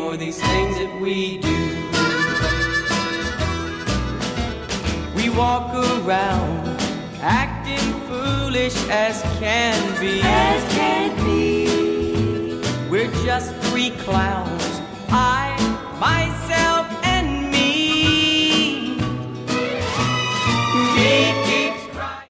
for these things that we do. We walk around acting foolish as can be. As can be. We're just three clowns